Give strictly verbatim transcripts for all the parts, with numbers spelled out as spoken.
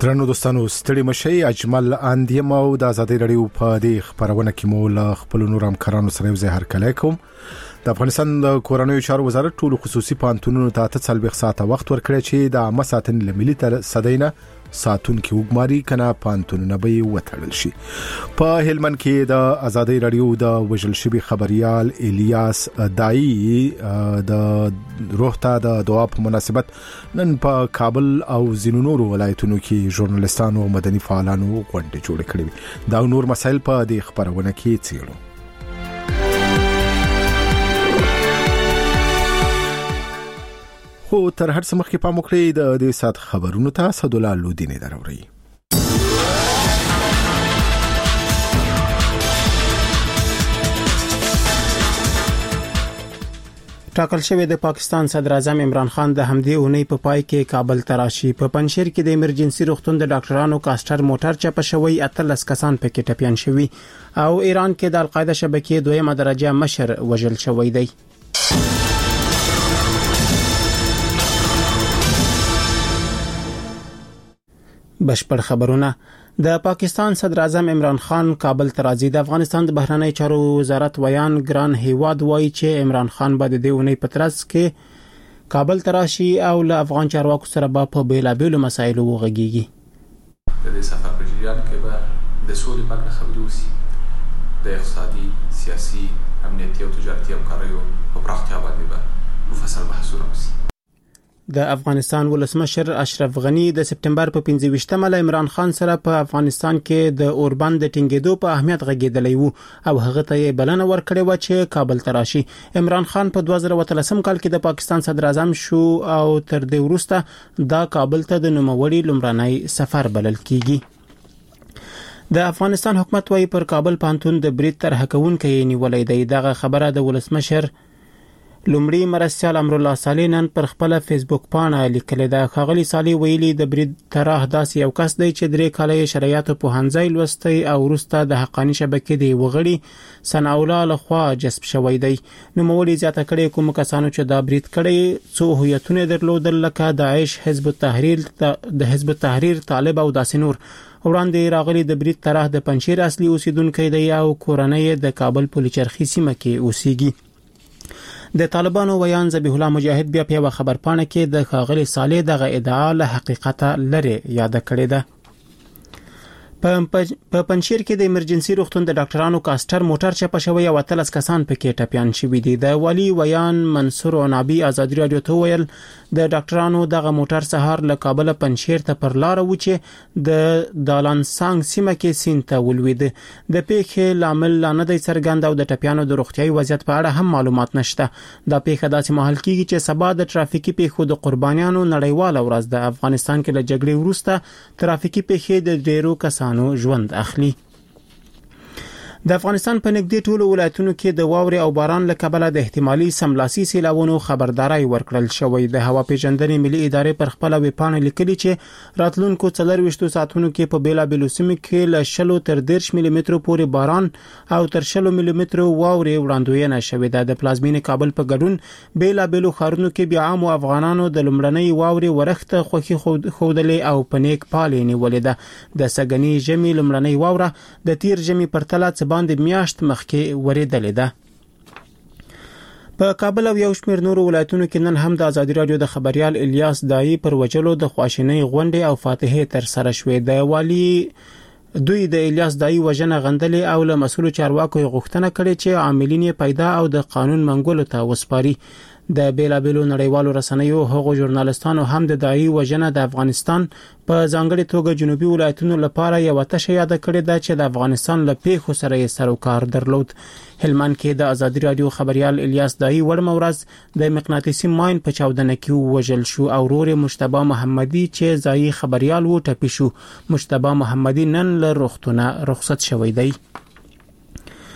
درنو دوستانو ستړي مشي اجمل اندیم او د آزادۍ رادیو په دې خبرونه کې مو له خپل نور همکارانو سره یو ځای هرکلی کوم. د افغانستان د کورنیو چارو وزارت ټول خصوصي پانتونونو ته اته څلوېښت ساعته وخت ورکړی چې د عامه ساتنې له ملي تر صدینه ساتون کې وګماري کنه پانتونونه به وتړل شي. په هلمند کې د آزادۍ رادیو د وژل شوی خبريال الیاس دای د روح ته د دعا په مناسبت نن په کابل او ځینو نورو ولایتونو کې ژورنالیستانو او مدني فعالانو غونډه جوړ کړې دا نور مسایل په دې خبرونه کې څیړو. خو تر هر څه مخکې پام وکړئ د دې سات خبرونو ته صدولا لودینه دراوري. ټاکل شوی د پاکستان صدر اعظم عمران خان د همدې اونۍ په پای کې کابل تراشي. په پنځیر کې د ایمرجنسي روغتون د ډاکټرانو کاستر موټر چپه شوی اتلس کسان پکې ټپيان شوي او ایران کې د القاعده شبکې دویمه درجه مشر وژل شوی دی. بشپړ خبرونه. د پاکستان صدر اعظم عمران خان کابل ته راځي. د افغانستان د بهرنی چارو وزارت ویان ګران هیواد وایي چې عمران خان به د دې اونۍ په ترڅ کې کابل ته راشي او له افغان چارواکو سره به په بیلابېلو مسایلو وغږیږي. د دې سفر په جریان کې به د سولې په اړه خبرې وشي، د اقتصادي، سیاسي، امنیتي او تجارتي همکاریو په پراختیا باندې به مفصل بحثونه وشي. د افغانستان ولسمشر اشرف غنی د سپټمبر په پنځه ویشتمه له عمران خان سره په افغانستان کې د اوربند د ټینګېدو په اهمیت غږېدلی وو او هغه ته یې بلنه ورکړې و چې کابل ته راشي. عمران خان په دوه زره اتلسم کال کې د پاکستان صدر اعظم شو او تر دې وروسته دا کابل ته د نوموړي لومړنی سفر بلل کیږي. د افغانستان حکومت وايي پر کابل پانتون د برید طرح کوونکې نیولې دی. دغه خبره د ولسمشر لومړی مرستیال امر الله صالح نن پر خپل فیسبوک پاڼه لیکلې ده. خاغلی صالح ویلي د برید طرح داسې یو کس دی چې درې کاله شرایطو په هنځای لوستي او وروسته د حقانی شبکې دی وغړي صنع الله لخوا جذب شوی دی. نو مولي زیاته کړي کوم کسانو چې دا برید کړي څو هویتونه درلودل لکه داعش، حزب التحریر د حزب التحریر طالب او داسې نور. وړاندې راغلي د برید طرح د پنځیر اصلي اوسیدونکو دی او کورنۍ د کابل پولیچرخي سیمه کې اوسېږي. د طالبانو ویان ذبیح الله مجاهد بیا په خبر پاڼه کې د خاغلی صالح دغه ادعا له حقیقت لري یاد کړی ده. په پنځیر کې د ایمرجنسي روغتون د ډاکټرانو کاستر موټر چپه شوی او اتلس کسان پکې ټپيان شوي دي. د والی ویان منصور عنابي آزادي رادیو ته ویل د ډاکټرانو دغه موټر سهار له کابل پنځیر ته پر لار و چې د دالانسانګ سیمه کې سینته ولوید. د پیښې لامل نه دی څرګند او د ټپيانو د روغتيایي وضعیت په اړه هم معلومات نشته. دا پیښه داسې مهال کیږي چې سبا د ترافیکي پیښو د قربانیانو نړیواله ورځ ده. افغانستان کې له جګړې وروسته ترافیکي پیښې د ډیرو کسانو ژوند اخلي. د افغانستان په نږدې ټولو ولایتونو کې د واورې او باران له کبله د احتمالي سملاسي سیلاوونو خبرداري ورکړل شوې. د هوا پیژندنې ملي ادارې پر خپل ویبپاڼه لیکلي چې راتلونکو څلرويشت ساعتونو کې په بیلابېلو سیمو کې له شلو تر دېرش ملي مترو پورې باران او تر شلو ملي مترو واورې وړاندوینه شوې ده. د پلازمینې کابل په ګډون بیلابېلو ښارونو کې بیا عام افغانانو د لومړنۍ واورې ورخته خوخي خودلې او پنیک پالې نیولې ده. د سګنی ژمي لومړنۍ واوره د تیر ژمي پرتله باندې میاشت مخکې ورېدلې ده. په کابل او یو شمېر نورو ولایتونو کې نن هم د آزادي رادیو د خبريال الیاس دای پر وجلو د خواشینۍ غونډې او فاتحې تر سره شوې. د والی دوی د الیاس دای وژنه غندلې او له مسؤل چارواکو غوښتنه کړې چې عاملین پیدا او د قانون منګولو ته وسپاري. د بیلابېلو نړیوالو رسنیو هغو ژورنالستانو هم د دای وژنه د افغانستان په ځانګړي توګه جنوبي ولایتونو لپاره یو تشه یاد کړې ده چې د افغانستان له پیښو سره یې سروکار درلود. هلمند کې د آزادي رادیو خبريال الیاس دای وړم ورځ د مقناطیسي ماین په چاودنه کې وژل شو او ورور مجتبی محمدي چې ځای خبريال و ټپي شو. مجتبی محمدي نن له روغتونه رخصت شوی دی.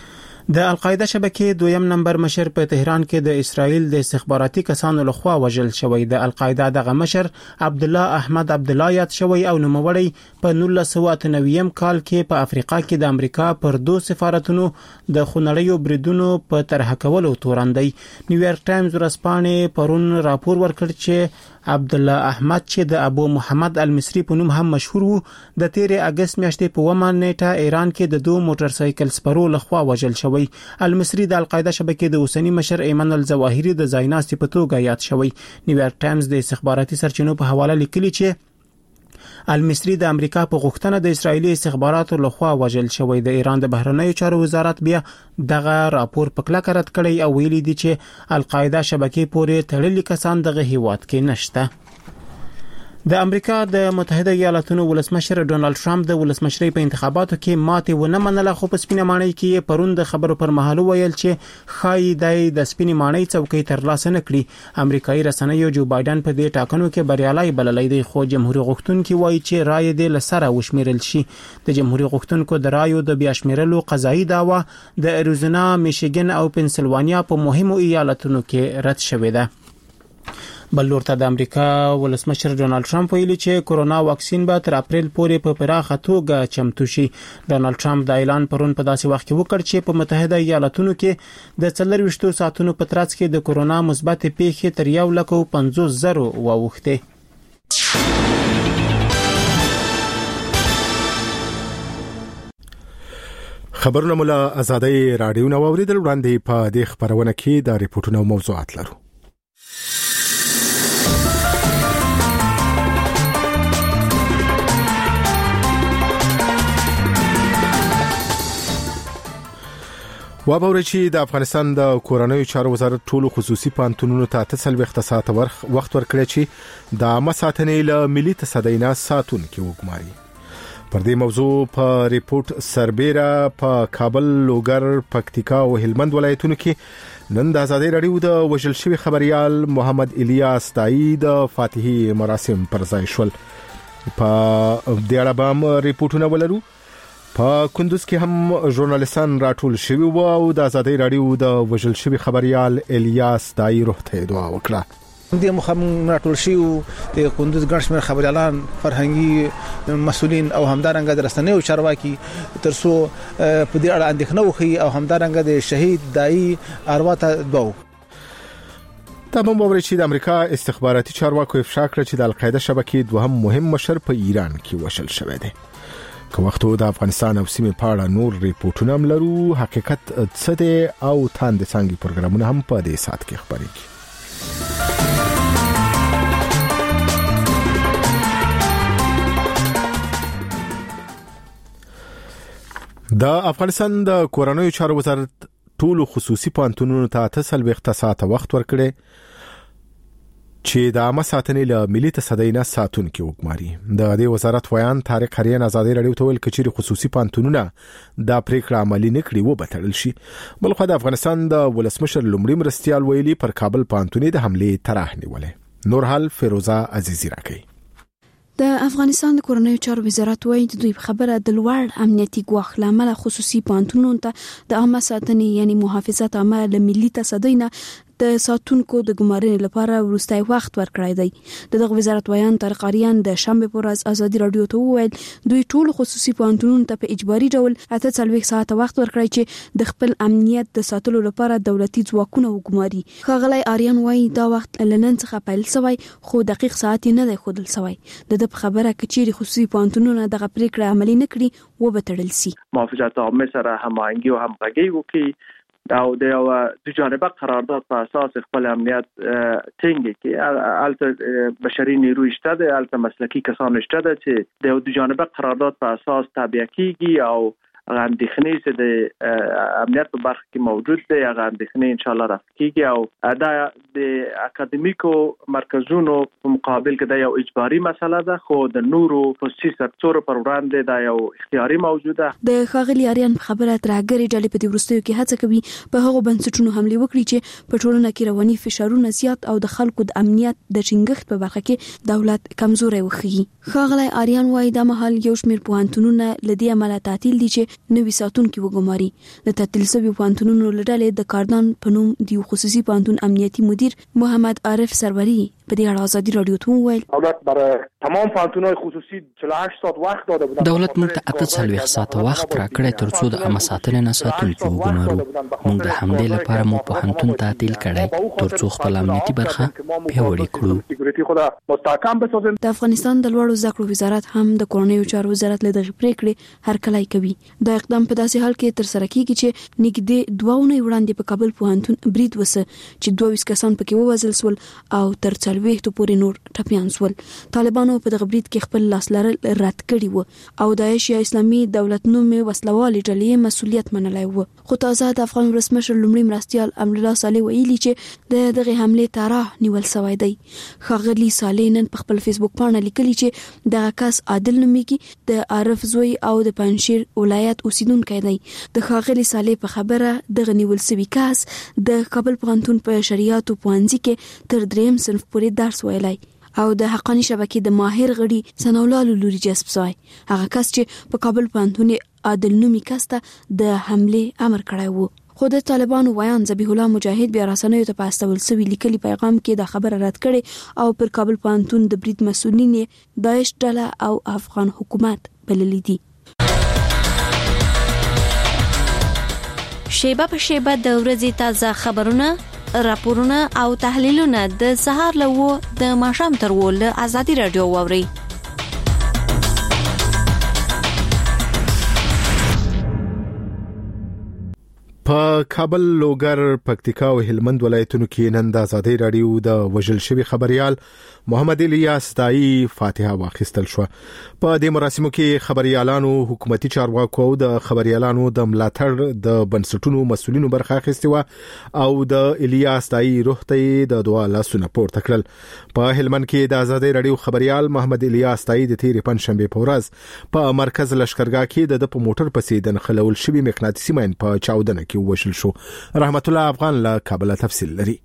د القاعده شبکې دویم نمبر مشر په تهران کې د اسرائیل د استخباراتي کسانو لخوا وژل شوی. د القاعده دغه مشر عبد الله احمد عبد الله یاد شوی او نوموړی په نولس سوه اته نوي کال کې په افریقا کې د امریکا پر دوه سفارتونو د خونړیو بریدونو په طرح کولو تورندی. نیویارک ټایمز ورځپاڼې پرون راپور ورکړ چې عبد الله احمد چې د ابو محمد المصری په نوم هم مشهور وو د تیر اگست میاشتې په ومه نیټه ایران کې د دوه موټر سایکل سپرو لخوا وژل شوی. المصری د القاعده شبکې د اوسنی مشر ایمن الظواهری د ځایناستي په توګه یاد شوی. نیویارک ټایمز د استخباراتي سرچینو په حواله لیکلی چې المصری د امریکا په غوښتنه د اسرایلی استخباراتو لخوا وژل شوی. د ایران د بهرنیو چارو وزارت بیا دغه راپور په کلکه رد کړی او ویلي دی چې القاعده شبکې پورې تړلي کسان دغه هیواد کې نشته. د امریکا د متحده ایالاتونو ولسمشر ډونالد ټرمپ د ولسمشرۍ په انتخاباتو کې ماتې ونه منله، خو په سپینه ماڼۍ کې پرون د خبرو پر مهال ویل چې خای دای د سپینې ماڼۍ څوکۍ ترلاسه نکړي. امریکایي رسنیو جو بایدن په دې ټاکنو کې بریالي بللی دی، خو جمهوریت غوښتونکي وایي چې رائے دې لسره وشمیرل شي. د جمهوریت غوښتونکو د رایو د بیا شمیرلو قضایي دعوا د اریزونا، میشیګن او پنسلوانیا په مهمو ایالتونو کې رد شوې ده. بل لورته د امریکا ولسمشر ډونالد ټرمپ ویلي چې کورونا واکسین به تر اپریل پورې په پراخه توګه چمتو شي. ډونالد ټرمپ دا اعلان پرون په داسې وخت کې وکړ چې په متحده ایالاتونو کې د څلور ویشتو ساعتونو په ترڅ کې د کورونا مثبت پیښې تر یو لک او پنځوس زرو واوښتې. خبرونه مولا آزادۍ رادیو نو اوریدل. وړاندې په دې خبرونه کې د ریپورتونو موضوعات لرو. وابوري چې د افغانستان د کورنیو چارو وزارت ټولو خصوصي پانتونونو ته تسلويخت ساعت وخت ورکړی چې د مساتنې له ملي تصدینا ساتون کې وګماري. پر دې موضوع په ریپورت سربېره په کابل، لوګر، پکتیکا او هلمند ولایتونو کې نن د آزادۍ رادیو د وژل شوی خبريال محمد الیاس دای د فاتحي مراسم پر ځای شول. په دې اړه به ریپورتونه ولرو. په کندوز کې هم ژورنالیستان راټول شوي وو او د آزادۍ رادیو د وژل شوی خبريال الیاس دای روح ته دعا وکړه. د مخم راټول شوی د کندوز ګڼشمیر خبريالان، فرهنګي مسؤلین او همدارنګه د رسنیو چارواکي ترڅو په دې اړه اندېښنه وکړي او همدارنګه د شهید دای اروا ته دعا وکړي. تمام باور چې د امریکا استخباراتي چارواکو افشا کړ چې د القاعده شبکې دوهم مهم مشر په ایران کې وژل شوی دی. که وختو د افغانستان او سیمې په اړه نور ریپورتونه هم لرو. حقیقت څه دی او تاند څنګه پروګرامونه هم په دې سات کې خبرېږي. د افغانستان د کورنیو چارو وزارت ټولو خصوصي پانتونونو ته تسلويخت ساعت وخت ورکړي چې د عامه ساتنې له ملي تصدینا ساتون کې وګماري. د دې وزارت ویان طارق حریان آزادۍ رادیو ته ویل کچې خصوصي پانتونونه د پریکړه عملی نکړي و بتړل شي. بلخو د افغانستان د ولسمشر لومړي مرستيال ویلي پر کابل پانتونې د حمله طرح نیولې. نورحال فیروزه عزیزی راکړي. د افغانستان د کورنیو چارو وزارت وایي د دوی خبره د لوړ امنیتي ګواښ لامل خصوصي پانتونونو ته د عامه ساتنې یعنی محافظت عامه له ملي تصدینا د ساتونکو د ګمارنې لپاره ورستای وخت ورکړی دی. دغه وزارت ویان طارق حریان د شنبه پر ورځ آزادۍ رادیو ته وویل دوی ټول خصوصي پانتونونو ته په اجباري ډول اته څلوېښت ساعته وخت ورکړی چې د خپل امنیت د ساتلو لپاره دولتي ځواکونه وګماري. ښاغلی حریان وایي دا وخت لنن څخه پیل شوی خو دقیق ساعت نه دی ښودل شوی. د د خبره کچېری خصوصي پانتونونه دغه پریکړه عملي نکړي و به تړل شي. محافظت عامه سره هماهنګي او همغږي وکړي او د یو د جانبه قرارداد په اساس خپل امنیت ټینګ کړي. البته بشري نیروی شته ده، البته مسلکی کسان شته ده چې د یو جانبه قرارداد په اساس تابع کیږي او اندېښنې چې د امنیت په برخه کې موجود دي هغه اندېښنې ان شاء الله رفع کیږي او دا د اکاډمیکو مرکزونو په مقابل کې دا یو اجباري مسله ده، خو د نورو خصوصي سکتور پر وړاندې دا یو اختیاري موجوده. د ښاغلي حریان خبره ترګری ډلې په دې وروستیو کې هڅه کوي په هغو بنسټونو حمله وکړي چې په ټولنه کې رواني فشارونه زیات او د خلکو د امنیت د ټینګښت په برخه کې دولت کمزوري وښيي. ښاغلي حریان وايي د محل یو شمېر پوهنتونونه لدی عمله تعطیل دي چې نوي ساتونکو وګماري. د تعطیل شوي پوهنتونونو لړلې د کاردان په نوم د خصوصي پوهنتون امنیتي مدیر محمد عارف سروري په دې اړه ازادي رادیو ته وویل دولت برای تمام پوهنتون‌های خصوصي چهل و هشت ساعت وخت داده بودند. دولت موږ ته اته څلوېښت ساعته وخت راکړی ترڅو د عامه ساتنې نه ساتونکي وګمارو. موږ د همدې لپاره مو پوهنتون تعطیل کړی ترڅو خپل امنیتي برخه پیاوړې کړو. د افغانستان د لوړو زده کړو وزارت هم د کورنیو چارو وزارت له دغه پریکړې هرکلی کوي. دا اقدام په داسې حال کې تر سره کیږي چې نږدې دوه اونۍ وړاندې په کابل پوهنتون برید وسه چې دوه ویشت کسان پکې ووژل شول او تر څلوېښتو پورې نور ټپیان شول. طالبانو په دغه برید کې خپل لاس لرل رد کړي وو او داعش یا اسلامي دولت نومې وسلوالې ډلې مسؤلیت منلای وو. خو تازه د افغان ولسمشر لومړي مرستیال امر الله صالح ویلي چې د دغه حمله طرح نیول شوی دی. ښاغلي صالح نن په خپل فیسبوک باندې لیکلي چې دغه کس عادل نومېږي، د عارف زوی او د پنځشیر ولایت اوسیدونکی دی. د ښاغلي صالح په خبره دغه نیول شوی کس د کابل پوهنتون په شریعت پوهنځي کې تر دریم صنف پورې درس ویلی او د حقانی شبکې د ماهر غړي ثناءالله لوري جذب شوی. هغه کس چې په کابل پوهنتون عادل نومي کس ته د حمله امر کړی وو. خو د طالبانو ویان ذبیح الله مجاهد بیا رسنیو ته په استول سوي لیکلي پیغام کې د خبره رد کړي او پر کابل پوهنتون د برید مسؤلین داعش ډله او افغان حکومت بللي دي. شیبه په شیبه د ورځې تازه خبرونه، راپورونه او تحلیلونه د سهار له و د ماښام تر و له ازادي رادیو واوري. په کابل، لوګر، پکتیکا او هلمند ولایتونو کې نن د ازادي رادیو د وژل شوی خبريال محمد الیاس دای فاتحه واخیستل شو. په دې مراسمو کې خبريالانو، حکومتي چارواکو او د خبريالانو د ملاتړ د بنسټونو مسؤلینو برخه اخیسته و او د الیاس دای روح ته د دعا لاسونه پورته کړل. په هلمند کې د ازادي رادیو خبريال محمد الیاس دای د تیر پنځشنبه په ورځ په مرکز لشکرګاه کې د په موټر پسې د نخلول شوی مقناطیسي ماین په چاودنه کې وشل شو. رحمت الله افغان له کابل تفصیل لري.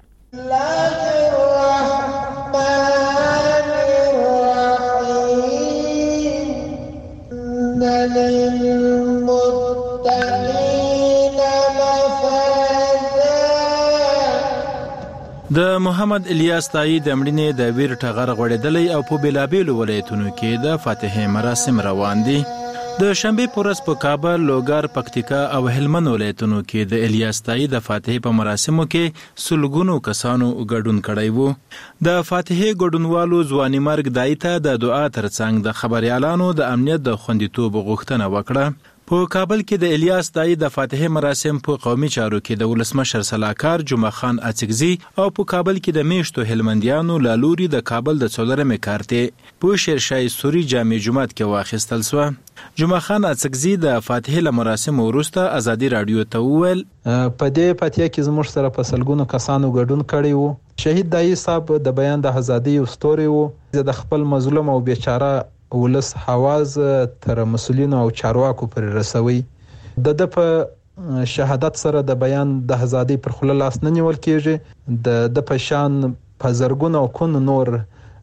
د محمد الیاس دای د مړینې د ویر ټغر غوړېدلې او په بلابېلو ولایتونو کې د فاتحه مراسم روان دي. د شنبه پورس په کابل، لوګر، پکتیکا او هلمند ولایتونو کې د الیاس دای د فاتحه په مراسمو کې سلګونو کسانو ګډون کړی وو. د فاتحه ګډونوالو ځواني مرګ دای ته د دعا ترڅنګ د خبريالانو د امنیت د خوندیتوب غوښتنه وکړه. په کابل کې د الیاس دای د فاتحه مراسم په قومي چارو کې د ولسمشر سلاکار جمعه خان اڅکزي او په کابل کې د میشتو هلمندیانو لالوري د کابل د څلورمې کارته په شیرشای سوري جامع جمعات کې واخیستل شو. جمعه خان اڅکزي د فاتحه له مراسم وروسته ازادي رادیو ته وویل په دې فاتحه کې زموږ سره په سلګونو کسانو ګډون کړی وو. شهید دای صاحب د بیان د ازادي استوري وو. د خپل مظلوم او بیچاره ولس حواز تر مسولینو او چارواکو پر رسوي. د د په شهادت سره د بیان د ازادي پر خله لاس نه نیول کیږي. د د په شان په زرګونو او کون نور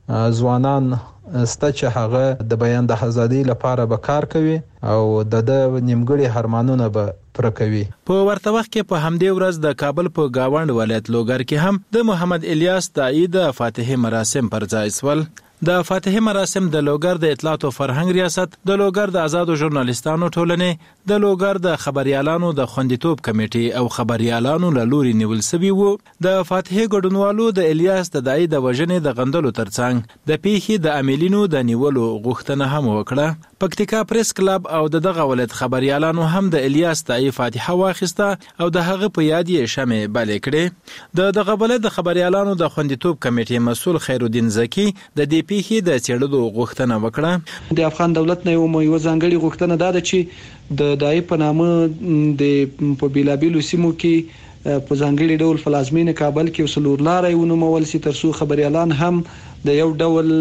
ځوانان ست چې هغه د بیان د ازادي لپاره به کار کوي او د د نیمګړي هرمانونه به پر کوي. په ورته وخت کې په همدې ورځ د کابل په گاوند ولایت لوګر کې هم د محمد الیاس دای د فاتحه مراسم پر ځای سول. د فاتحه مراسم د لوګر د اطلاعات او فرهنګ ریاست، د لوګر د آزادو ژورنالیستانو ټولنې، د لوګر د خبريالانو د خوندیتوب کمیټې او خبريالانو له لوري نیول شوی وو. د فاتحه ګډونوالو د الیاس د دای د وژنې د غندلو ترڅنګ د پیښې د عاملینو د نیولو غوښتنه هم وکړه. پکتیکا پریس کلب او د دغه ولایت خبريالانو هم د الیاس دای فاتحه واخیسته او د هغه په یاد یې شمع بلې کړې. د دغه ولایت د خبريالانو د خوندیتوب کمیټې مسؤل خیرالدین زکی د دې پیښې د څېړلو غوښتنه وکړه. د افغان دولت نه یو یو ځانګړي غوښتنه ده چې د دای په نامه د په بیلابیلو سیمو کې په ځانګړي ډول فلازمین کابل کې وسلور لارې ونومول سي ترڅو خبريالان هم د یو ډول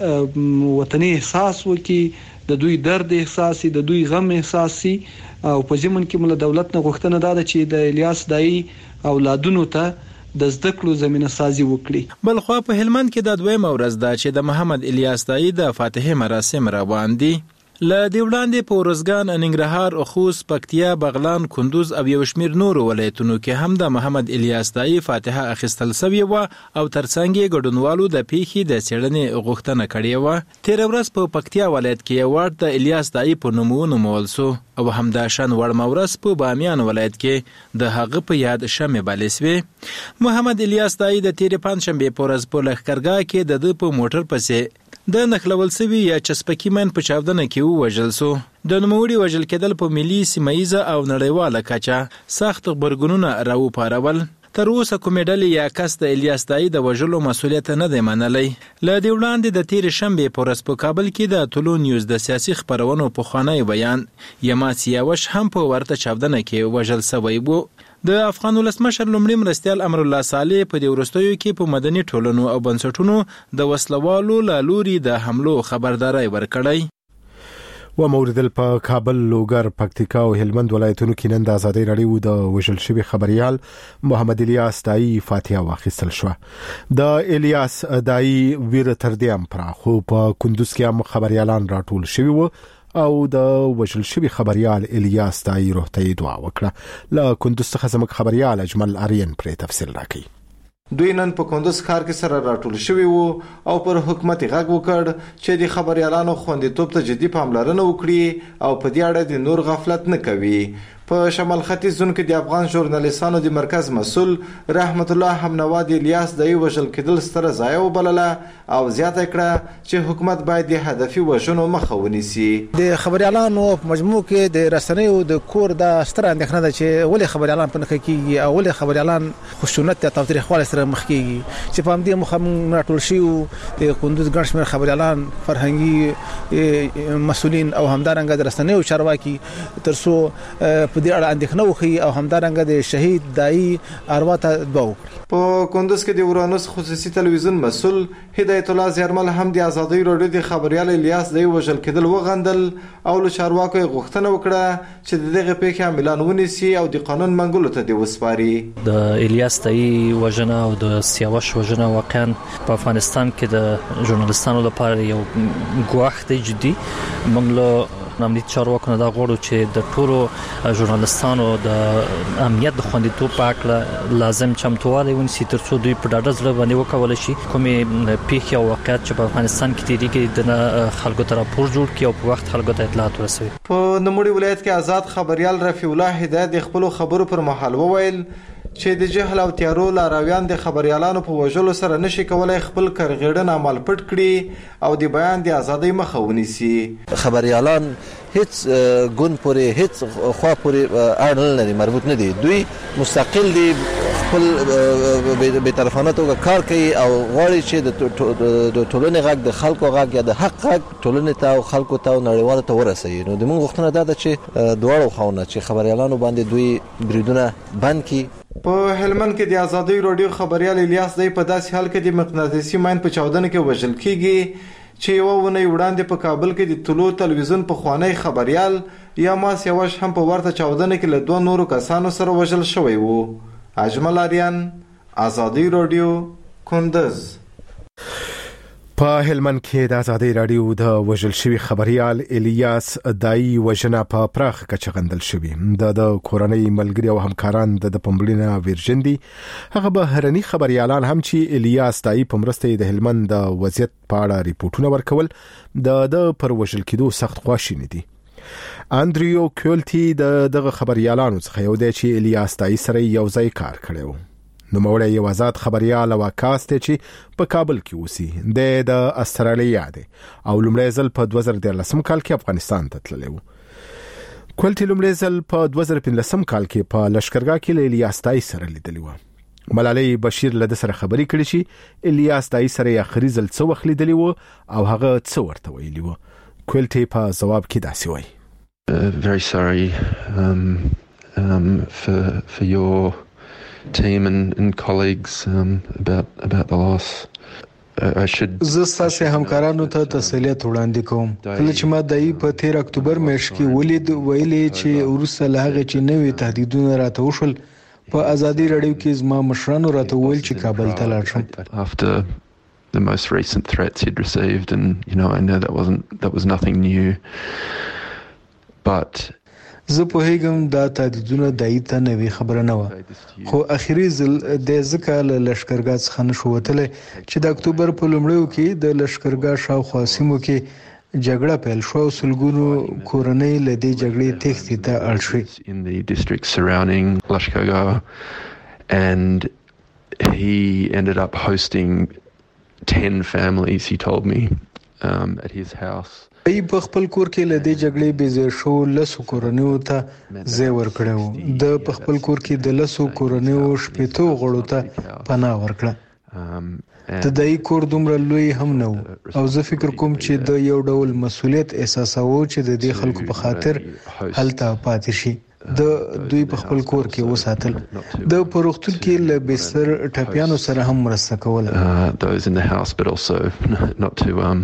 وطني احساس وکي، د دوی درد احساسي، د دوی غم احساسي. او په ضمن کې مله دولت نه غوښتنه ده چې د الیاس دای اولادونو ته د زده کړو زمينه سازي وکړي. بلخوا په هلمند کې د دویم ورځ ده چې د محمد الیاس دای د فاتحه مراسم روان دي. ل دې وړاندې په ورزګان، ننګرهار، خوست، پکتیا، بغلان، کندوز او یو شمېر نور ولایتونو کې هم د محمد الیاس دای فاتحه اخیستل سوی و او ترڅنګ یې ګډونوالو د پیښې د څېړنې غوښتنه کړې و. تیر ورځ په پکتیا ولایت کې یو وارد د الیاس دای په نوم ونومول سو او همداشان وړمه ورځ په بامیان ولایت کې د هغه په یاد شمع بلې سوې. محمد الیاس دای د تیر پنځشنبې په ورځ په لښکرګاه کې د ده په موټر پسې د نښلول سوي یا چسپکي من په چاودنه کې ووژل سو. د نوموړي وژل کېدل په ملي، سیمه او نړیواله کچه سخت غبرګونونه راوپارول. تر اوسه کومې ډلې یا کس د الیاس دای د وژلو مسؤلیت نه دی منلی. له دې وړاندې د تېرې شنبې په ورځ په کابل کې د طلوع نیوز د سیاسي خپرونو پخوانی بیان یما سیاوش هم په ورته چاودنه کې وژل سوی و. د افغان ولسمشر لومړي مرستیال امرالله صالح په دې وروستیو کې په مدني ټولنو او بنسټونو د وسلوالو له لوري د حملو خبرداری ورکړی. و موردل په کابل، لوګر، پکتیکا او هلمند ولایتونو کې نن د ازادي راډیو د وژل شوي خبريال محمد الیاس دای فاتحه واخیستل شو. د الیاس دای ویر تر دې هم پراخ خو په کندوز کې هم خبريالان راټول شوي وو او د وژل شوي خبريال الیاس دای روح ته دعا وکړه. له کندوز څخه زموږ خبريال اجمل آرین پرې تفصیل راکړي. دوی نن په کندوز ښار کې سره راټول شوي وو او پر حکومت غږ وکړ چې د خبريالانو خوندیتوب ته جدي پاملرنه وکړي او په دې اړه د نور غفلت نه کوي. په شمال ختیځ زون کې د افغان ژورنالیستانو د مرکز مسؤل رحمت الله حمنوا د الیاس دای وژل کېدل ستره ضایعه وبلله او زیاته کړه چې حکومت باید د هدفي وژنو مخه ونیسي. د خبريالانو په مجموع کې د رسنیو د کور د ستره اندېښنه ده چې ولې خبريالان په نخښه کېږي او ولې خبريالان خشونت ته تاوتریخوالی سره مخ کېږي چې په همدې موخه موږ راټول شوي د کندوز ګڼ شمېر خبريالان، فرهنګي مسؤلین او همدارنګه د رسنیو چارواکي تر څو په دې اړه اندېښنه وکړي او همدارنګه د شهید دای اروا ته دعا وکړي. په کندوز کې د ورانوس خصوصي تلویزیون مسؤل هدایت الله زیرمل هم د ازادي راډیو د خبريال الیاس دای وژل کېدل وغندل او له چارواکو غوښتنه وکړه چې دغه پیښه عملان ونیسي او د قانون منګولو ته د وسپاري. د الیاس دای وژنه او د سیاوش وژنه واقعا په افغانستان کې د ژورنالیستانو لپاره یو ګواښ دی جدي. موږ له امنیتي چارواکو نه دا غواړو چې د ټولو ژورنالیستانو د امنیت د خوندیتوب په اړه لازم چمتووالی ونیسي تر څو دوی په ډاډه زړه باندې وکولی شي کومې پیښې او واقعیت چې په افغانستان کې تیریږي د خلکو ته راپور جوړ کړي او په وخت خلکو ته اطلاعات ورسوي. په نوموړي ولایت کې آزاد خبريال رفیع الله هدایت د خپلو خبرو پر مهال وویل چې د جهل او تیارو لارویان د خبريالانو په وژلو سره نشي کولای خپل کرغېړن عمل پټ کړي او د بیان د ازادۍ مخه ونیسي. خبريالان هیڅ ګوند پورې هیڅ خوا پورې اړه نه لري، مربوط نه دي. دوی مستقل دي، خپل به طرفانه توګه کار کوي او غواړي چې د ټولنې غږ د خلکو غږ یا د حق غږ ټولنې ته او خلکو ته او نړیوالو ته ورسوي. نو د موږ غوښتنه دا ده چې دواړو خواونه چې خبريالانو باندې دوی بریدونه بند کړي. په هلمند کې د ازادي راډیو خبريال الیاس دای په داسې حال کې د مقناطیسي ماین په چاودنه کې وژل کیږي چې یو ونی وړاندې په کابل کې د طلوع تلویزیون په خوانی خبريال یما سیاوش هم په ورته چاودنه کې له دوه نورو کسانو سره وژل شوی وو. اجمل آریان، ازادي راډیو، کندز. په هلمند کې د ازادي راډیو د وژل شوي خبريال الیاس دای وژنه په پراخه کچه غندل شوی. د د کورنۍ ملګری او همکاران د پمبلینا ورجندي هغه بهرني خبريالان هم چې الیاس دای په مرسته د هلمند د وضعیت په اړه ریپورتونه ورکول د د پر وژل کېدو سخت خواشینی دي. اندریو کولټي د دغه خبريالانو څخه یو دی چې الیاس دای سره یو ځای کار کړو. نو موړی یو آزاد خبريال او کاست چې په کابل کې اوسي د د استرالیا دی او لومړی ځل په دوه زره دولسم کال کې افغانستان ته تللی و. کولټي لومړی ځل په دوه زره پنځلسم کال کې په لشکرګاه کې له الیاس دای سره لیدلی و. ملالۍ بشیر له سره خبرې کړې چې الیاس دای سره اخري ځل څو وخت لیدلی و او هغه څو ورته ویلی و. کولټي په جواب کې داسې وایي: Uh, very sorry um, um, for for your team and, and colleagues um, about about the loss. I should زه ستاسو همکارانو ته تسلیت وړاندې کوم. کله چې ما دای په تیر اکتوبر میاشت کې ولید ویلې چې ورسره لهغه چې نوې تهدیدونه راته وشول په ازادي راډیو کې زما مشرانو راته ویل چې کابل ته لاړ شم. After the most recent threats he'd received, and you know I know that wasn't that was nothing new, but زه په هیګم دا تهدیدونه دایته نوې خبره نه و خو اخیری ځل د ځکه له لشکرګاه څخه نشو وتلی چې د اکتوبر په لومړیو کې د لشکرګاه شاوخوا سیمو کې جګړه پیل شو او سلګونو کورنۍ له دې جګړې تښتې ته اړ شوې in the districts surrounding Lashkargah, and he ended up hosting ten families, he told me, um, at his house. ای په خپل کور کې له دې جګړې بې ځای شو لسو کورنیو ته ځای ورکړی و د په خپل کور کې د لسو کورنیو شپېتو غړو ته پناه ورکړه د دای کور دومره لوی هم نه و او زه فکر کوم چې د یو ډول مسؤلیت احساساوه چې د دې خلکو په خاطر هلته پاتې شي د دوی په خپل کور کې وساتل د پروختون کې له بستر ټپیانو سره هم مرسته کوله those in the house but also not to um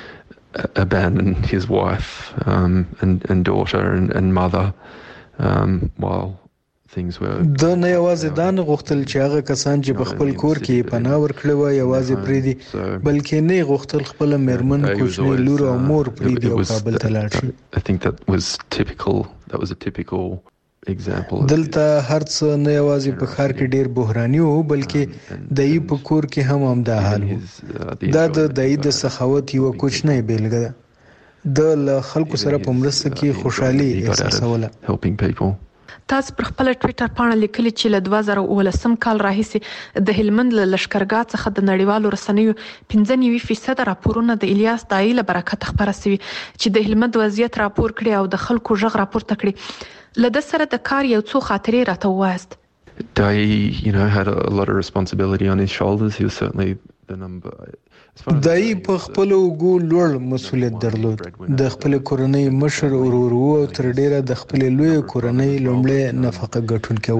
abandon his wife um and and daughter and, and mother um while things were د نه یوازې دا نه غوښتل چې هغه کسان چې په خپل کور کې پناه ورکړي وای یوازې پریدي بلکې نه غوښتل خپل مېرمن کوچنی لور او مور پریدي او کابل ته لاړ شي I think that was typical that was a typical example دلته هرڅ نه یوازې په ښار کې ډیر بحراني وو بلکې دای په کور کې هم هم دا حال وو دا د دای د سخاوت یو کوچنی بیلګه ده د خلکو سره په مرسته کې خوشحالي احساسوله helping people. تاسو پر خپل ټوئیټر باندې لیکلي چې له دوه زره اوولسم کال راهیسې د هلمند له لشکرګاه څخه د نړیوالو رسنیو پنځه نوي فیصد راپورونه د الیاس دای له برکت خبره سوي چې د هلمند وضعیت راپور کړي او د خلکو ژغ راپورته کړي لده سره د کار یو څو خاطرې راته وایست. Day, you know, had a lot of responsibility on his shoulders. He was certainly the number دای په خپل وګو لوړ مسولیت درلود د خپل کورنۍ مشر ورور او تر ډیره د خپل لوی کورنۍ لومړی نفقه ګټونکی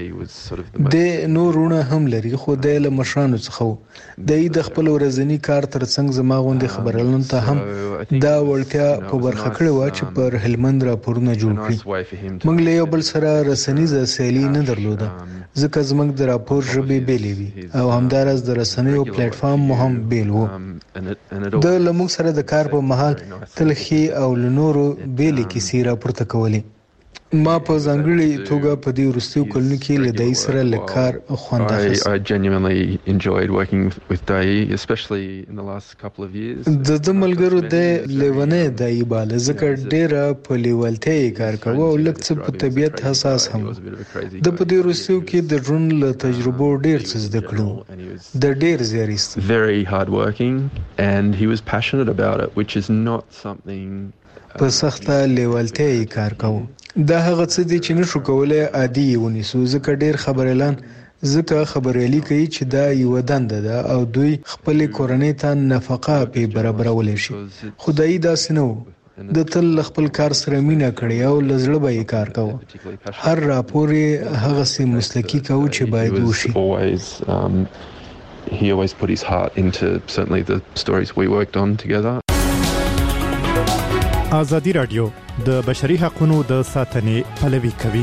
و د نورونه هم لري خو د مشرانو څخه د د خپل ورځنی کار ترڅنګ زما غونډه خبرلن ته هم دا وړتیا په برخه کړې و چې پر هلمند راپورونه جوړ کړي موږ له یو بل سره رسنیزه سیالي نه درلوده ځکه زموږ د راپور ژبې بیلې وي او همدارس د رسنیو پلیټ فارم هم بیل وو د لموږ سره د کار په مهال تلخي او لنورو بیلې کیسې راپورته کولې ما په ځانګړي توګه په دې وروستیو کلونو کې له دای سره لکار خوند اخیست. I genuinely enjoyed working with Dai, especially in the last couple of years. د د ملګرو د لیونه دای بال ځکه ډیره په لیوالته کار کوي او لکه په طبيعت حساس هم د په دې وروستیو کې د ژوند له تجربو ډیر څه زده کړو د ډیر زیارست very hard working and he was passionate about it, which is not something په سخته لیوالته کار کوي دا هغه څه دي چې نشو کولای عادي ونیسو ځکه ډیر خبريالان ځکه خبريالي کوي چې دا یو دنده ده او دوی خپل کورنۍ ته نفقه په برابرول شي خدای دا سينو د تل خپل کار سره مینا کړی او لزړه به کار کوي هر راپور هغه سي مسلکی کوي چې باید وشي he always put his heart into certainly the stories we worked on together. آزادی رادیو د بشري حقوقو د ساتنې پلوي کوي.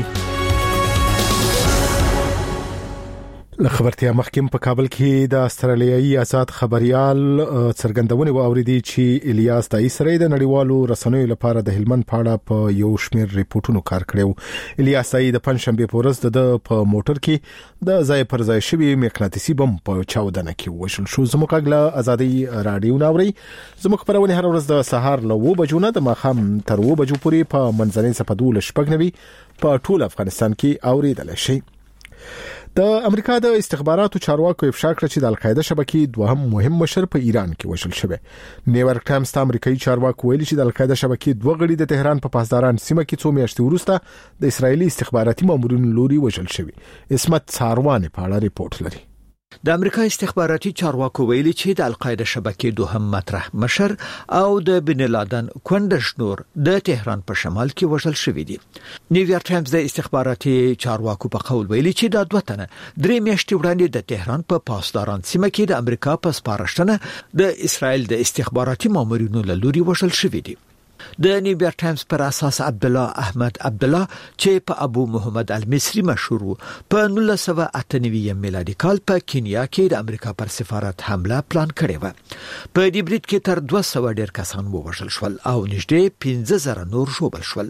خبرتیا مخکیم په کابل کې د استرالیایي آزاد خبريال څرګندونه و اوریدي چې الیاس دای سره د نړیوالو رسنیو لپاره د هلمند پاړه په یو شمېر ریپورتونو کار کړو. الیاس دای د پنځشنبه په ورځ د په موټر کې د ځای پر ځای شوی مقناطیسي بم په چاودنه کې وشل شو. زموږ غږ ازادي رادیو ناوري زموږ خبرونه هر ورځ د سهار له و بجو نه د ماخام تر و بجو پورې په منځنۍ صفدول شپږنوي په ټول افغانستان کې اوریدل شي. د امریکا د استخباراتو چارواکو افشا کړ چې د القاعده شبکې دوهم مهم مشر په ایران کې وژل شوی. نیویارک ټایمز ته امریکایي چارواکو ویلي چې د القاعده شبکې دوه غړي د تهران په پاسداران سیمه کې څو میاشتې وروسته د اسرایلی استخباراتي مامورینو لوري وژل شوی. اسمت څاروان په اړه ریپورت لري. د امریکا استخباراتي چارواکو ویلي چې د القاعده شبکې دوهم مطرح مشر او د بن لادن کوندشنور د تهران په شمال کې وژل شوی دي. نیویارک ټایمز د استخباراتي چارواکو په قول ویلي چې د دوه تنه درې میاشتې وړاندې د تهران په پاسداران سیمه کې د امریکا په سپارښتنه د اسرایل د استخباراتي مامورینو له لوري وژل شوی دي. د نیویارک ټایمز پر اساس عبد الله احمد عبد الله چې په ابو محمد المصری مشهور په نولس سوه اته نوي میلادي کال په کینیا کې د امریکا پر سفارت حمله پلان کړې و. په دې برید کې تر دوه سوه ډیر کسان ووژل شول او نږدې پنځه زره نور ژوبل شول.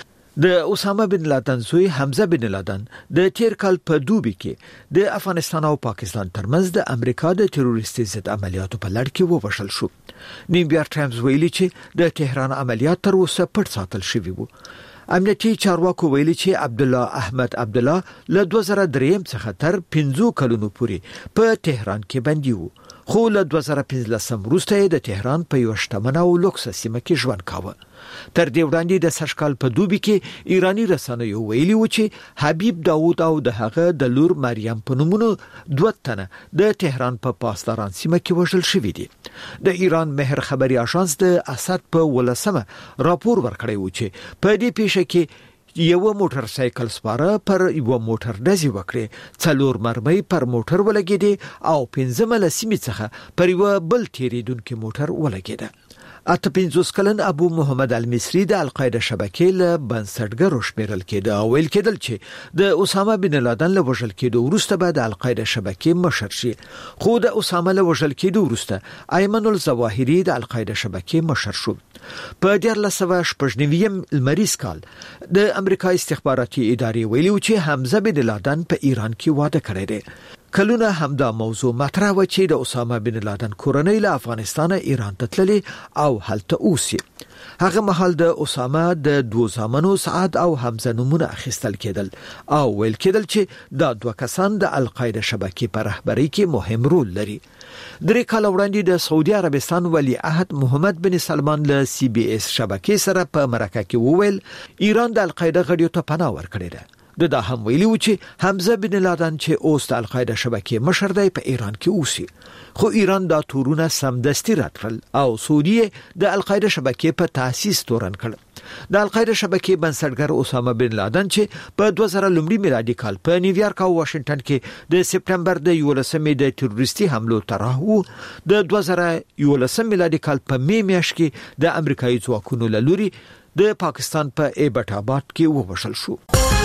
د اسامه بن لادن زوی حمزه بن لادن د تیر کال په دوبي کې د افغانستان او پاکستان ترمنځ د امریکا د تروریستي ضد عملیاتو په لړ کې ووژل شو. نیویارک ټایمز ویلي چې د تهران عملیات تر اوسه پټ ساتل شوي وو. امنیتي چارواکو ویلي چې عبد الله احمد عبد الله له دوه زره درې څخه تر پنځه کلونو پورې په تهران کې بندي وو، خو له دوه زره پنځلس وروسته د تهران په یو شتمنه او لوکس سیمه کې ژوند کاوه. تر دې وړاندې د سشکال په دوبي کې ایرانی رسنیو ویلي و چې حبیب داوود او د هغه د لور مریم په نومونو دوه تنه د تهران په پاسداران سیمه کې وژل شوي دي. د ایران مهر خبري اژانس د اسد په ولسمه راپور ورکړی و چې په دې پیښه کې یو موټر سایکل سپاره پر یو موټر ډزې وکړي، څلور مرمۍ پر موټر ولګېدې او پنځه ملسمې څخه پر یو بل تیریدونکو موټر ولګېده. اته پنځوس کلن ابو محمد المصری د القاعده شبکې له بنسټګرو شمیرل کېده او ویل کېدل چې د اسامه بن لادن له وژل کېدو وروسته به د القاعده شبکې مشر شي، خو د اسامه له وژل کېدو وروسته ایمن الظواهري د القاعده شبکې مشر شو. په دیارلس سوه شپږ نوي لمریز کال د امریکا استخباراتي ادارې ویلي چې حمزه بن لادن په ایران کې واده کړی دی. کلونه همدا موضوع مطرح و چې د اسامه بن لادن کورنۍ له افغانستان ایران ته تللي او هلته اوسي. هغه مهال د اسامه د دوه زامنو سعد او حمزه نومونه اخیستل کېدل او ویل کېدل چې دا دوه کسان د القاعده شبکې په رهبرۍ کې مهم رول لري. درې کال وړاندې د سعودي عربستان ولی عهد محمد بن سلمان له سی بي اس شبکې سره په مرکه کې وویل ایران د القاعده غړیو ته پناه ورکړې ده. د دا هم ویلي و چې حمزه بن لادن چې اوس د القاعده شبکې مشر دی په ایران کې اوسي، خو ایران دا تورونه سمدستي رد کړل او سعودي د القاعده شبکې په تاسیس تورن کړ. د القاعده شبکې بنسټګر اسامه بن لادن چې په دوه زره لومړي میلادي کال په نیویارک او واشنگټن کې د سپټمبر د یولسمې د تروریستي حملو طرح وو، د دوه زره یولسم میلادي کال په می میاشت کې د امریکایي ځواکونو له لوري د پاکستان په ایبټ آباد کې ووژل شو.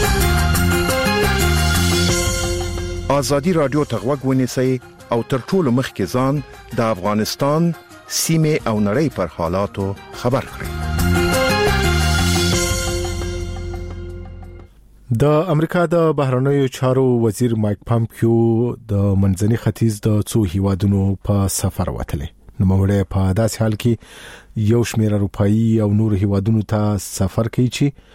ازادي رادیو ته غوږ ونیسئ او تر ټولو مخکې ځان د افغانستان سیمه او نړۍ پر حالاتو خبر کړئ. د امریکا د بهرنیو چارو وزیر مایک پامپیو د منځني ختیځ د څو هیوادونو په سفر وتلی. نو موږ په داسې حال کې یو شمېر اروپایي او نور هیوادونو ته سفر کوي چې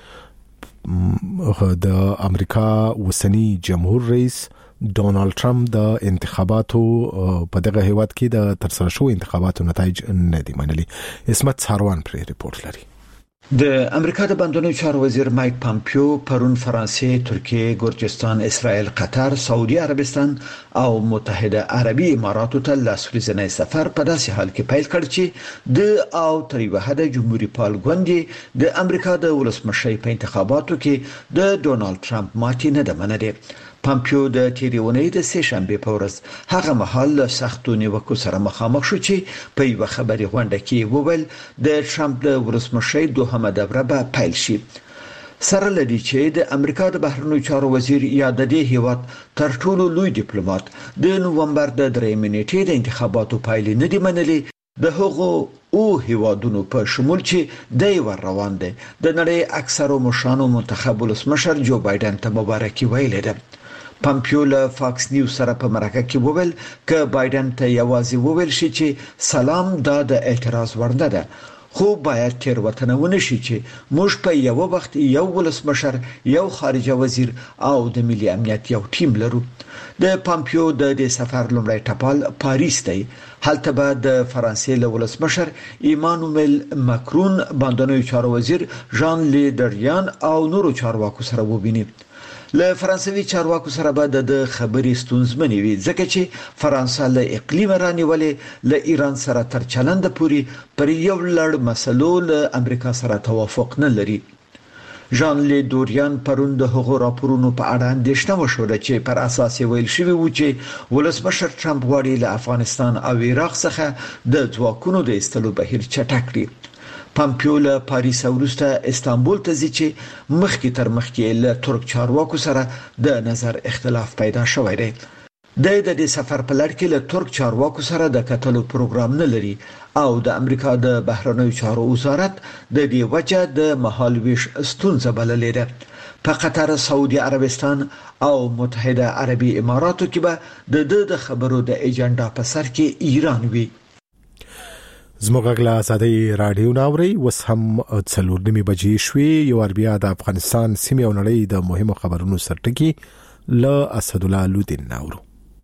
د امریکا اوسنی جمهور رئیس ډونالد ټرمپ د انتخاباتو په دغه هیواد کې د ترسره شوو انتخاباتو نتایج نه دي منلي. اسمت ساروان پر ریپورت لري. د امریکا د بندونو چارو وزیر مایک پامپیو پرون فرانسې، ترکیه، ګورجستان، اسرائیل، قطر، سعودي عربستان او متحده عربي اماراتو ته لاس ورځنی سفر په داسې حال کې پیل کړ چې د او تر یو حد جمهوریت پال ګوندې د امریکا د ولسمشر په انتخاباتو کې د ډونالد ټرمپ ماتې نه ده منلې. پامپیو د تیریونې د سه شنبه په ورځ هغه مهال سختو نیوکو سره مخامخ شو چې په یو خبري غونډه کې وویل د ټرمپ د ورسمشي دوهمه دوره به پیل شي. سره لدی چې د امریکا د بهرنیو چارو وزیر یا د دې هیواد تر ټولو لوی ډیپلوماټ د نوومبر د درې منېټې د انتخاباتو پایلې نه دی منلې. د هغو او هیوادونو په شمول چې د ور روان دي د نړۍ اکثرو مشرانو منتخب ولسمشر جو بایدن ته مبارکي ویلې ده. پامپیو له فاکس نیوز سره په مرکه کې وویل ک بایدن ته یوازې وویل شي چې سلام دا د اعتراض ورنه ده، خو باید تیروتنه ونه شي چې موږ په یو وخت یو ولسمشر، یو خارجه وزیر او د ملي امنیت یو ټیم لرو. د پامپیو د دې سفر لومړی ټاپل پاریس دی. هلته به د فرانسې له ولسمشر ایمانوئل ماکرون، بندونو چارو وزیر ژان لی دریان او نورو چارواکو سره وبیني. له فرانسوي چارواکو سره به د خبري ستونزمنې وي ځکه چې فرانسه له اقلیم رانیولې له ایران سره تر چلند پوري پر یو لړ مسلو له امریکا سره توافق نه لري. ژان لی دوریان پرون د هغو راپورونو په اړه اندېښنه وشوله چې پر اساس ویل شوی و چې ولسمشر ټرمپ غواړي له افغانستان او عراق څخه د ځواکونو د ایستلو بهیر چټک کړي. پامپیو له پاریس وروسته استانبول ته ځي چې مخکې تر مخکې له ترک چارواکو سره د نظر اختلاف پیدا شوی دی. د دې سفر په لړ کې له ترک چارواکو سره د کتلو پروګرام نه لري او د امریکا د بهرنیو چارو وزارت د دې وجه د مهالويش ستونزه بللې ده. په قطر، سعودي عربستان او متحده عربي اماراتو کې به د د خبرو د ایجنډا په سر کې ایران وي. زموږ غلا ساده رادیو ناوري وس هم څلور نیمه بجې شوي. یو اربیا د افغانستان سیمه او نړۍ د مهمو خبرونو سرټکی ل اسد الله لودین ناورو.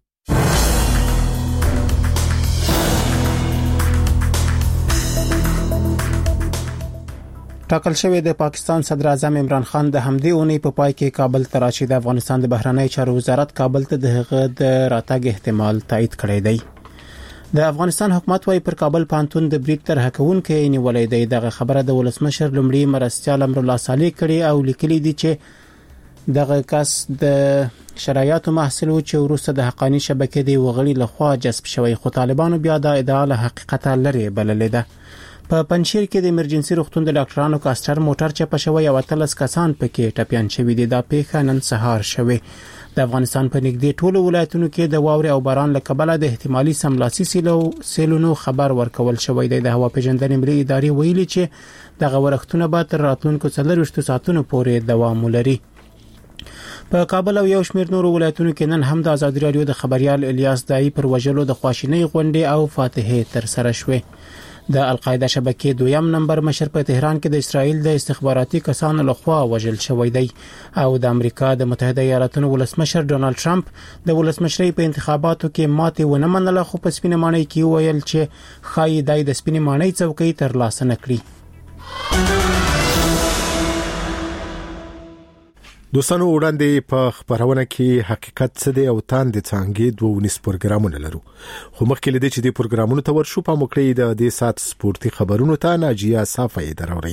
ټاکل شوی د پاکستان صدر اعظم عمران خان د همدې اونۍ په پای کې کابل ته راشي. د افغانستان د بهرنی چارو وزارت کابل ته د هغه د راتګ احتمال تایید کړی دی. د افغانستان حکومت وايي پر کابل پانتون د بریټ تر حکوون کې نیولې دی. دغه خبره د ولسمشر لومړي مرستیال امر الله صالح کړي او لیکلي دي چې دغه کس د شرایطو محصول چې ورسته د حقانی شبکې دی وغړي لخوا جذب شوی، خو طالبانو بیا د ادعا له حقیقت لري بللې ده. په پنځیر کې د ایمرجنسي روغتون د ډاکټرانو کاستر موټر چپه شوی او اتلس کسان پکې ټپيان شوي دي. دا پیښه نن سهار شوه. د افغانستان په نږدې ټولو ولایتونو کې د واورې او باران له کبله د احتمالي سملاسي سیلو سیلونو خبر ورکول شوی دی. د هوا پیژندنې ملي ادارې ویلي چې دغه ورښتونه به تر راتلونکو څلورویشت ساعتونو پورې دوام ولري. په کابل او یو شمېر نورو ولایتونو کې نن هم د ازادي رادیو د خبريال الیاس دای پر وژلو د خواشینۍ غونډې او فاتحه تر سره شوه. د القاعده شبکې دویم نمبر مشر په تهران کې د اسرائیل د استخباراتي کسانو لخوا وژل شوی دی او د امریکا د متحده ایالاتونو ولسمشر ډونالد ټرمپ د ولسمشرۍ په انتخاباتو کې ماته ونه منله، خو په سپینه مانۍ کې ویل چې خای دای د سپینه مانۍ څوکۍ تر لاسه نکړي. دوستانو وړاندې په خبرونه کې حقیقت څه دی او تاند څنګه دوه نس پروګرامونه لرو، خو مخکې لدې چې د پروګرامونو ته ورشو په مکړې د دې سات سپورتي خبرونو ته ناجیه صافی دراوري.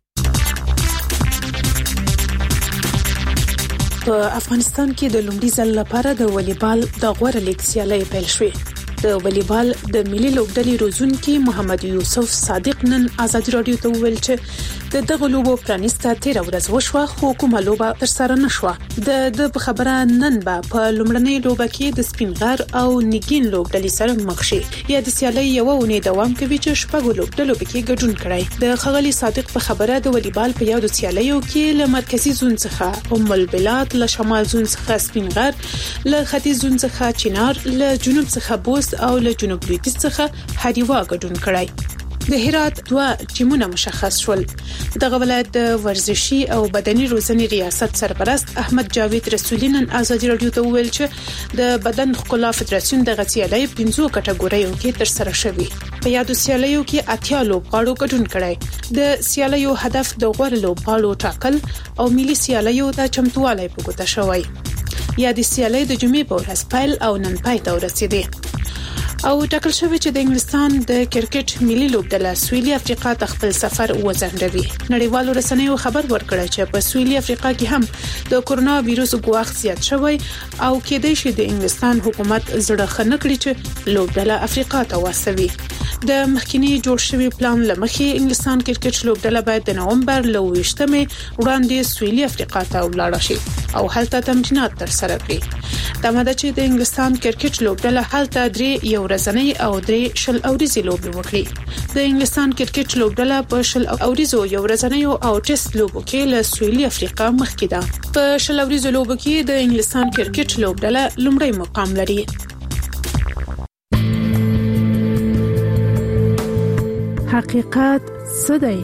په افغانستان کې د لومړي ځل لپاره د والیبال د غوړه لیګ سیالي پیل شوې. د والیبال د ملي لوبډلې روزونکي محمد یوسف صادق نن ازادي رادیو ته وویل چې د دغه لوبو پرانیسته تیر ورځ وشوه، خو کومه لوبه تر سره نشوه. د د خبره نن به په لومړنۍ لوبه کې د سپینغر او نګین لوبډلې سره مخ شي. یا د سیالي یو ونې دوام کوي چې شپږ لوبډلو پکې ګډون کړي. د خغلی صادق په خبره د والیبال په یادو سیالیو کې له مرکزی زون څخه ام البلاد، له شمال زون څخه سپینغر، له ختیځ زون څخه چنار، له جنوب څخه بوست او له جنوب لویدیځ څخه هریوا ګډون کړي. د هرات دوه ټیمونه مشخص شول. دغه ولایت د ورزشي او بدني روزنې ریاست سرپرست احمد جاوید رسولي نن ازادي رادیو ته ویل چې د بدن ښکلا فدراسیون د غسیالۍ پنځو کټګوریو کې تر سره شوی. په یادو سیالیو کې اتیا لوبغاړو ګډون کړي. د سیالیو هدف د غوړ لوبغاړو ټاکل او ملي سیالیو د چمتووالي په ګوته شوی. یا د سیالۍ د جمعې په ورځ پیل او نن پای ته ورسېدي. او ټاکل شوی چې د انګلستان د کرکټ ملي لوبډله سویلي افریقا ته خپل سفر وځنډوي. نړیوالو رسنیو خبر ورکړی چې په سویلي افریقا کې هم د کورونا وایروس ګواښ زیات شوی او کېدای شي د انګلستان حکومت زړه خنه کړي چې لوبډله افریقا ته واستوي. د مخکینی جوړ شوی پلان لمخې انګلستان کرکټ لوبډله باید د نومبر له ویشتمې وړاندې سویلي افریقا ته ولاړ شي او هلته تمرینات تر سره کړي. دا مده چې د انګلستان کرکټ لوبډله هلته درې یو ورځنۍ او درې شل اوريزي لوبې وکړي. د انګلستان کرکټ لوبډله په شل اوريزو یو ورځنۍ او ټیسټ لوبو کې له سویلي افریقا مخکې ده. په شل اوريزو لوبو کې د انګلستان کرکټ لوبډله لومړی مقام لري. حقیقت څه دی؟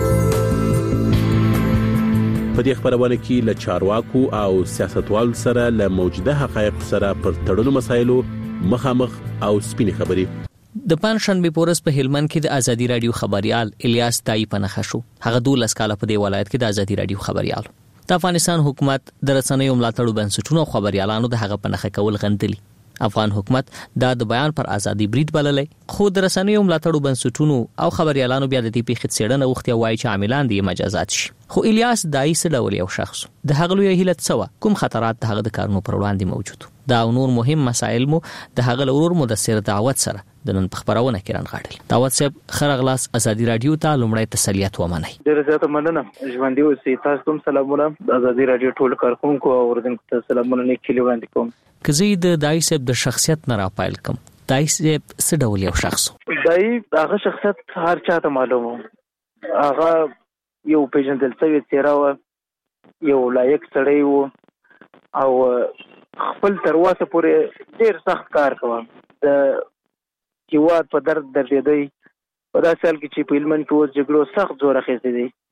په دې خبرونه کې له چارواکو او سیاستوالو سره له موجوده حقایق سره پر تړلو مسایلو مخامخ او سپینې خبرې. د پنځشنبه پورس په هلمند کې د ازادي رادیو خبريال الیاس دای پنخه شو. هغه دولس کاله په دې ولایت کې د ازادي رادیو خبريال. د افغانستان حکومت د رسنیو ملاتړو بنسټونو او خبريالانو د هغه پنخه کول غندلي. افغان حکومت دا د بیان پر ازادي بریټ بللې، خو د رسنیو ملاتړو بنسټونو او خبريالانو بیا د دې پیښې څېړنه وختي وایي چې عاملان دي مجازات شي. خو الیاس دای څه ډول یو شخص د هغه لوی هیله څه کوم خطرات د هغه د کارونو پر وړاندې موجود دا نور مهم مسایل مو د هغه لورور مدثر دعوت سره د نن خبرونه کې رانغاړل. دعوت صاحب خرغلاس ازادي رادیو ته لومړی تسلیت ومنئ. ډیره زیاته مننه. ژوندۍ اوسئ. تاسو ته سلامونه. ازادي رادیو ټول کارکونکو او اوریدونکو ته سلامونه لیکلي وړاندې کوم. کزي د دای صاحب د شخصیت نه راپایل کوم. دای صاحب څه ډول یو شخص؟ دای هغه شخصیت هر چاته معلومه. هغه یو پیژندل شوی څیره و، یو لایق سړی و او خپل تر اوسه پورې ډیر سخت کار کوي. د هیواد په درد درېدی په داسې حال کې چې په هلمند کې اوس جګړو سخت زور اخیستی دی.